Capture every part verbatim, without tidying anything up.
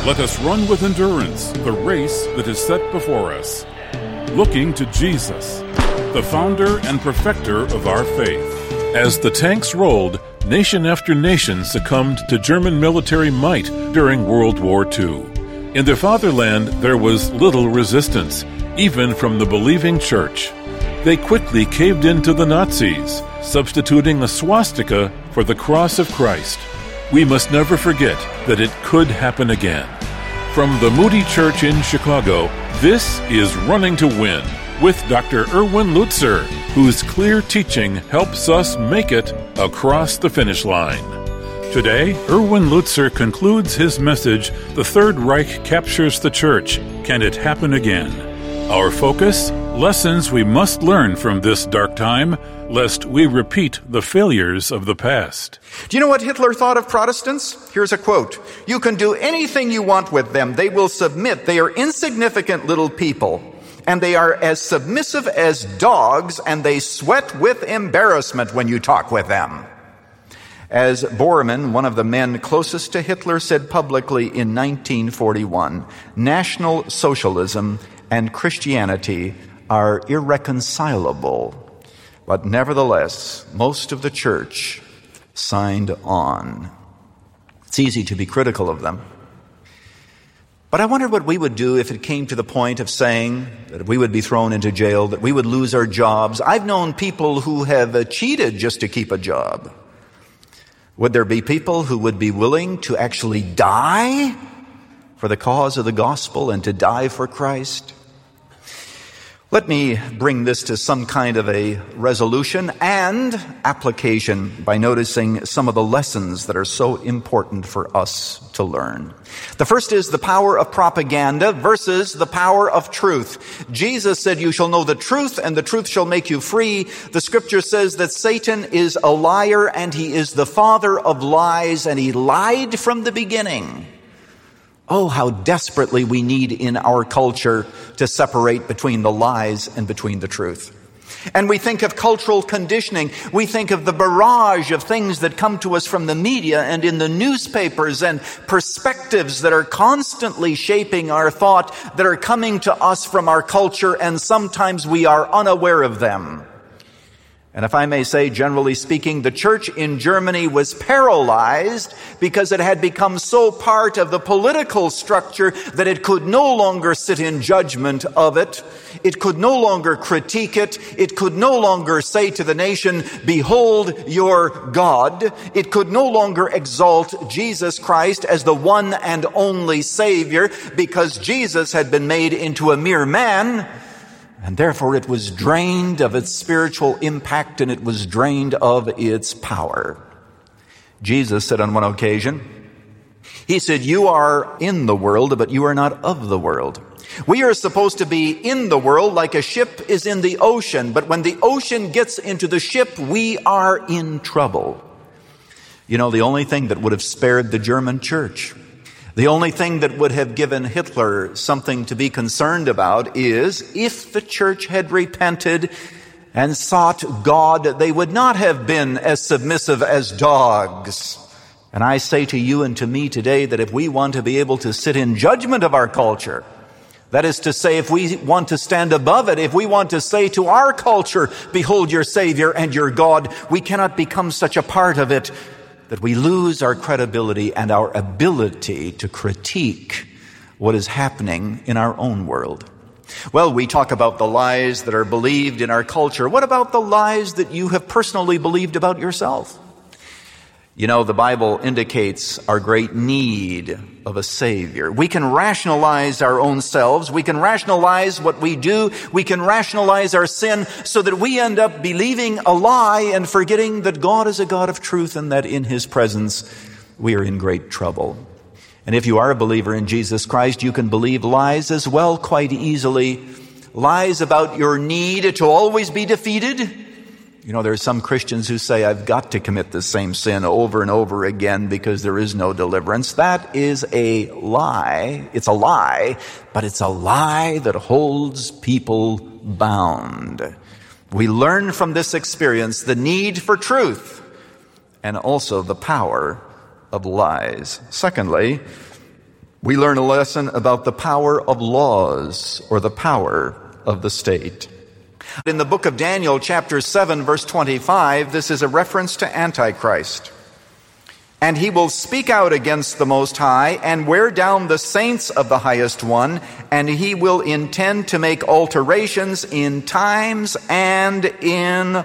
Let us run with endurance the race that is set before us, looking to Jesus, the founder and perfecter of our faith. As the tanks rolled, nation after nation succumbed to German military might during World War Two. In their fatherland, there was little resistance, even from the believing church. They quickly caved in to the Nazis, substituting a swastika for the cross of Christ. We must never forget that it could happen again. From the Moody Church in Chicago, this is Running to Win with Doctor Erwin Lutzer, whose clear teaching helps us make it across the finish line. Today, Erwin Lutzer concludes his message, The Third Reich Captures the Church. Can it happen again? Our focus, lessons we must learn from this dark time, lest we repeat the failures of the past. Do you know what Hitler thought of Protestants? Here's a quote. You can do anything you want with them. They will submit. They are insignificant little people. And they are as submissive as dogs, and they sweat with embarrassment when you talk with them. As Bormann, one of the men closest to Hitler, said publicly in nineteen forty-one, National Socialism and Christianity are irreconcilable. But nevertheless, most of the church signed on. It's easy to be critical of them. But I wondered what we would do if it came to the point of saying that we would be thrown into jail, that we would lose our jobs. I've known people who have cheated just to keep a job. Would there be people who would be willing to actually die for the cause of the gospel and to die for Christ? Let me bring this to some kind of a resolution and application by noticing some of the lessons that are so important for us to learn. The first is the power of propaganda versus the power of truth. Jesus said, you shall know the truth, and the truth shall make you free. The scripture says that Satan is a liar, and he is the father of lies, and he lied from the beginning. Oh, how desperately we need in our culture to separate between the lies and between the truth. And we think of cultural conditioning. We think of the barrage of things that come to us from the media and in the newspapers and perspectives that are constantly shaping our thought, that are coming to us from our culture, and sometimes we are unaware of them. And if I may say, generally speaking, the church in Germany was paralyzed because it had become so part of the political structure that it could no longer sit in judgment of it. It could no longer critique it. It could no longer say to the nation, behold your God. It could no longer exalt Jesus Christ as the one and only Savior because Jesus had been made into a mere man. And therefore it was drained of its spiritual impact, and it was drained of its power. Jesus said on one occasion, he said, you are in the world, but you are not of the world. We are supposed to be in the world like a ship is in the ocean, but when the ocean gets into the ship, we are in trouble. You know, the only thing that would have spared the German church, the only thing that would have given Hitler something to be concerned about is if the church had repented and sought God, they would not have been as submissive as dogs. And I say to you and to me today that if we want to be able to sit in judgment of our culture, that is to say, if we want to stand above it, if we want to say to our culture, behold your Savior and your God, we cannot become such a part of it that we lose our credibility and our ability to critique what is happening in our own world. Well, we talk about the lies that are believed in our culture. What about the lies that you have personally believed about yourself? You know, the Bible indicates our great need of a Savior. We can rationalize our own selves. We can rationalize what we do. We can rationalize our sin so that we end up believing a lie and forgetting that God is a God of truth and that in His presence we are in great trouble. And if you are a believer in Jesus Christ, you can believe lies as well quite easily. Lies about your need to always be defeated. You know, there are some Christians who say, I've got to commit the same sin over and over again because there is no deliverance. That is a lie. It's a lie, but it's a lie that holds people bound. We learn from this experience the need for truth and also the power of lies. Secondly, we learn a lesson about the power of laws, or the power of the state. In the book of Daniel, chapter seven, verse twenty-five, this is a reference to Antichrist. And he will speak out against the Most High and wear down the saints of the Highest One, and he will intend to make alterations in times and in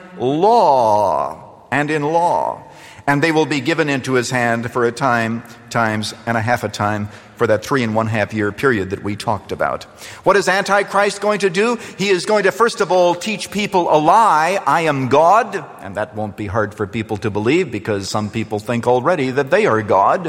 law. And in law. And they will be given into his hand for a time, times, and a half a time, for that three and one half year period that we talked about. What is Antichrist going to do? He is going to first of all teach people a lie. I am God. And that won't be hard for people to believe, because some people think already that they are God.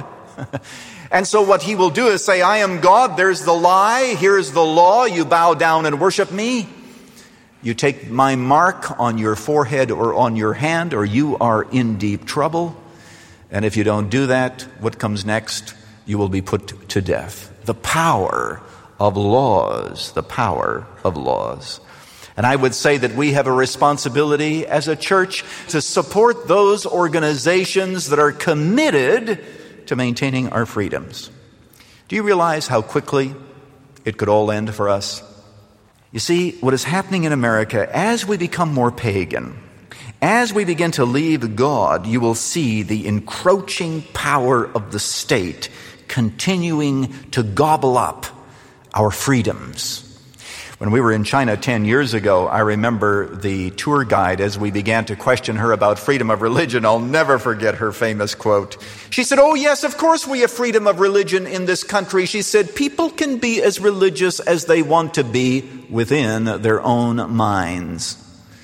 And so what he will do is say, I am God. There's the lie. Here's the law. You bow down and worship me. You take my mark on your forehead or on your hand, or you are in deep trouble. And if you don't do that, what comes next? You will be put to death. The power of laws, the power of laws. And I would say that we have a responsibility as a church to support those organizations that are committed to maintaining our freedoms. Do you realize how quickly it could all end for us? You see, what is happening in America, as we become more pagan, as we begin to leave God, you will see the encroaching power of the state continuing to gobble up our freedoms. When we were in China ten years ago, I remember the tour guide, as we began to question her about freedom of religion, I'll never forget her famous quote. She said, oh yes, of course we have freedom of religion in this country. She said, people can be as religious as they want to be within their own minds.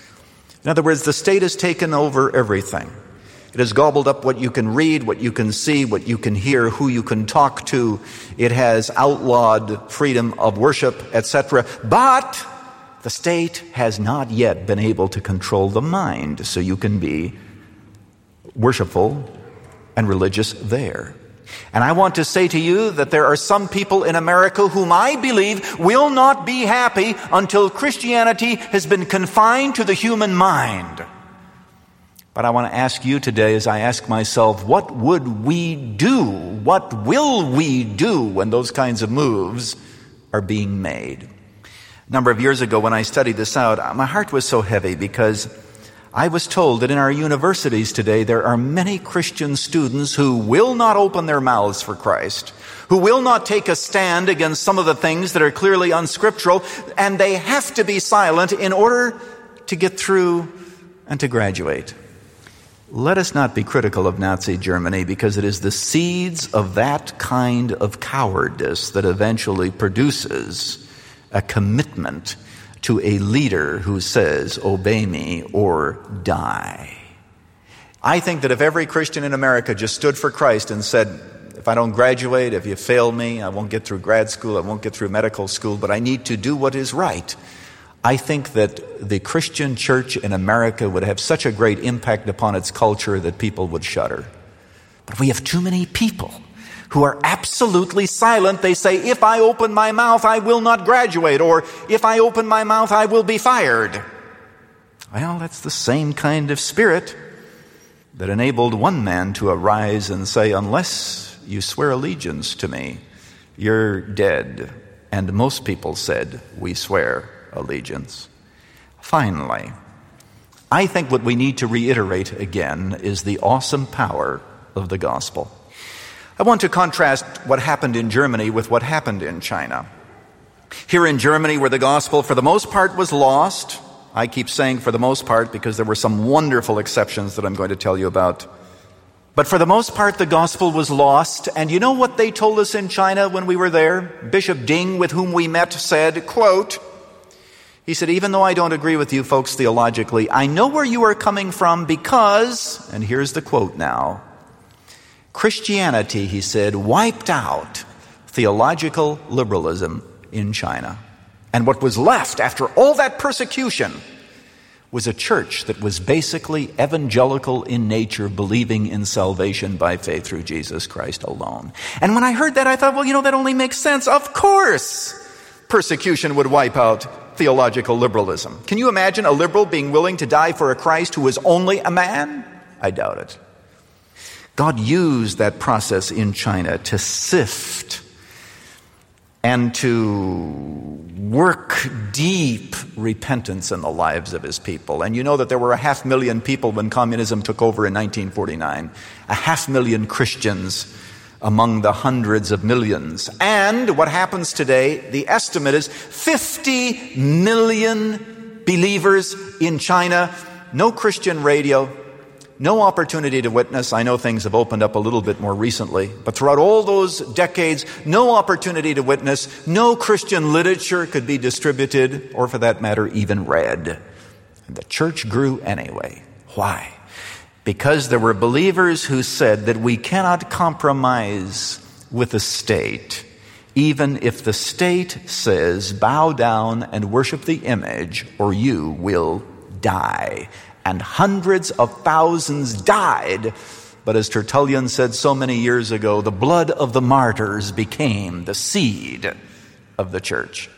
In other words, the state has taken over everything. It has gobbled up what you can read, what you can see, what you can hear, who you can talk to. It has outlawed freedom of worship, et cetera. But the state has not yet been able to control the mind, so you can be worshipful and religious there. And I want to say to you that there are some people in America whom I believe will not be happy until Christianity has been confined to the human mind. But I want to ask you today, as I ask myself, what would we do? What will we do when those kinds of moves are being made? A number of years ago when I studied this out, my heart was so heavy, because I was told that in our universities today there are many Christian students who will not open their mouths for Christ, who will not take a stand against some of the things that are clearly unscriptural, and they have to be silent in order to get through and to graduate. Let us not be critical of Nazi Germany, because it is the seeds of that kind of cowardice that eventually produces a commitment to a leader who says, obey me or die. I think that if every Christian in America just stood for Christ and said, if I don't graduate, if you fail me, I won't get through grad school, I won't get through medical school, but I need to do what is right, I think that the Christian church in America would have such a great impact upon its culture that people would shudder. But we have too many people who are absolutely silent. They say, if I open my mouth, I will not graduate, or if I open my mouth, I will be fired. Well, that's the same kind of spirit that enabled one man to arise and say, unless you swear allegiance to me, you're dead. And most people said, we swear allegiance. Finally, I think what we need to reiterate again is the awesome power of the gospel. I want to contrast what happened in Germany with what happened in China. Here in Germany, where the gospel for the most part was lost, I keep saying for the most part because there were some wonderful exceptions that I'm going to tell you about. But for the most part, the gospel was lost. And you know what they told us in China when we were there? Bishop Ding, with whom we met, said, quote, he said, even though I don't agree with you folks theologically, I know where you are coming from because, and here's the quote now, Christianity, he said, wiped out theological liberalism in China. And what was left after all that persecution was a church that was basically evangelical in nature, believing in salvation by faith through Jesus Christ alone. And when I heard that, I thought, well, you know, that only makes sense. Of course, persecution would wipe out theological liberalism. Can you imagine a liberal being willing to die for a Christ who is only a man? I doubt it. God used that process in China to sift and to work deep repentance in the lives of his people. And you know that there were a half million people when communism took over in nineteen forty-nine. A half million Christians among the hundreds of millions. And what happens today, the estimate is fifty million believers in China. No Christian radio, no opportunity to witness. I know things have opened up a little bit more recently, but throughout all those decades, no opportunity to witness, no Christian literature could be distributed, or for that matter, even read. And the church grew anyway. Why? Because there were believers who said that we cannot compromise with the state, even if the state says, bow down and worship the image, or you will die. And hundreds of thousands died. But as Tertullian said so many years ago, the blood of the martyrs became the seed of the church.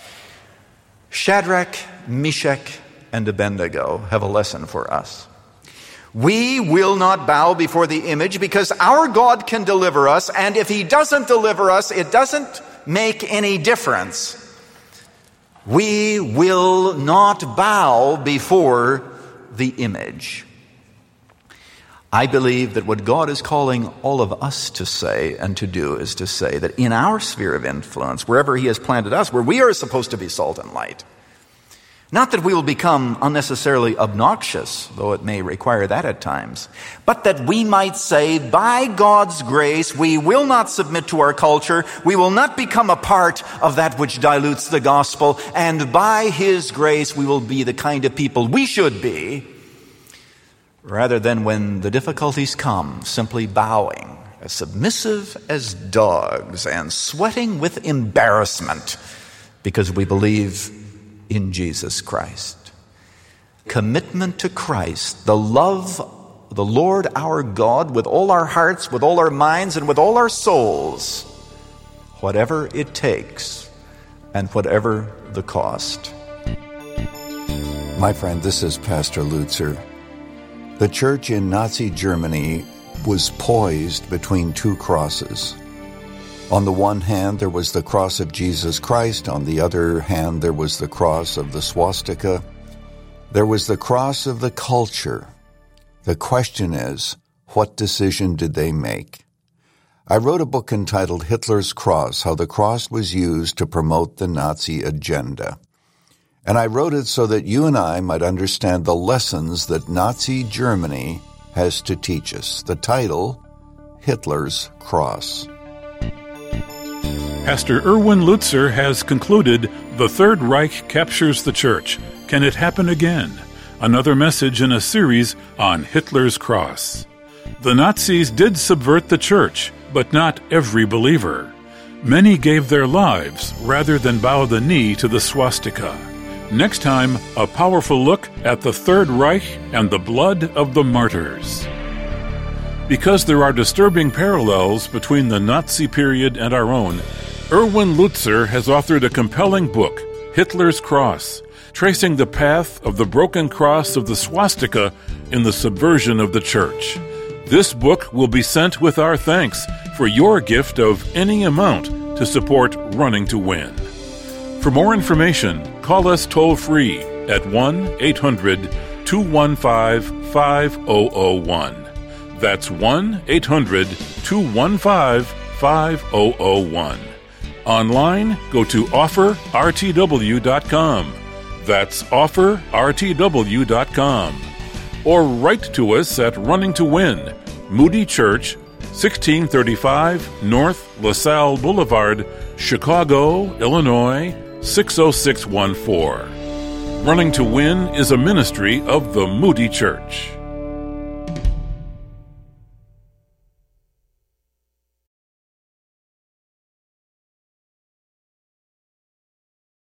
Shadrach, Meshach, and Abednego have a lesson for us. We will not bow before the image because our God can deliver us, and if he doesn't deliver us, it doesn't make any difference. We will not bow before the image. I believe that what God is calling all of us to say and to do is to say that in our sphere of influence, wherever he has planted us, where we are supposed to be salt and light, not that we will become unnecessarily obnoxious, though it may require that at times, but that we might say, by God's grace, we will not submit to our culture, we will not become a part of that which dilutes the gospel, and by his grace we will be the kind of people we should be, rather than when the difficulties come, simply bowing, as submissive as dogs, and sweating with embarrassment, because we believe in Jesus Christ. Commitment to Christ, the love of the Lord our God with all our hearts, with all our minds, and with all our souls, whatever it takes and whatever the cost. My friend, this is Pastor Lutzer. The church in Nazi Germany was poised between two crosses. On the one hand, there was the cross of Jesus Christ. On the other hand, there was the cross of the swastika. There was the cross of the culture. The question is, what decision did they make? I wrote a book entitled Hitler's Cross, How the Cross Was Used to Promote the Nazi Agenda. And I wrote it so that you and I might understand the lessons that Nazi Germany has to teach us. The title, Hitler's Cross. Pastor Erwin Lutzer has concluded, The Third Reich Captures the Church. Can it happen again? Another message in a series on Hitler's Cross. The Nazis did subvert the church, but not every believer. Many gave their lives rather than bow the knee to the swastika. Next time, a powerful look at the Third Reich and the blood of the martyrs. Because there are disturbing parallels between the Nazi period and our own, Erwin Lutzer has authored a compelling book, Hitler's Cross, tracing the path of the broken cross of the swastika in the subversion of the church. This book will be sent with our thanks for your gift of any amount to support Running to Win. For more information, call us toll-free at one eight hundred two one five five zero zero one. That's one eight hundred two one five five zero zero one. Online, go to offer r t w dot com. That's offer r t w dot com. Or write to us at Running to Win, Moody Church, sixteen thirty-five North LaSalle Boulevard, Chicago, Illinois, six oh six one four. Running to Win is a ministry of the Moody Church.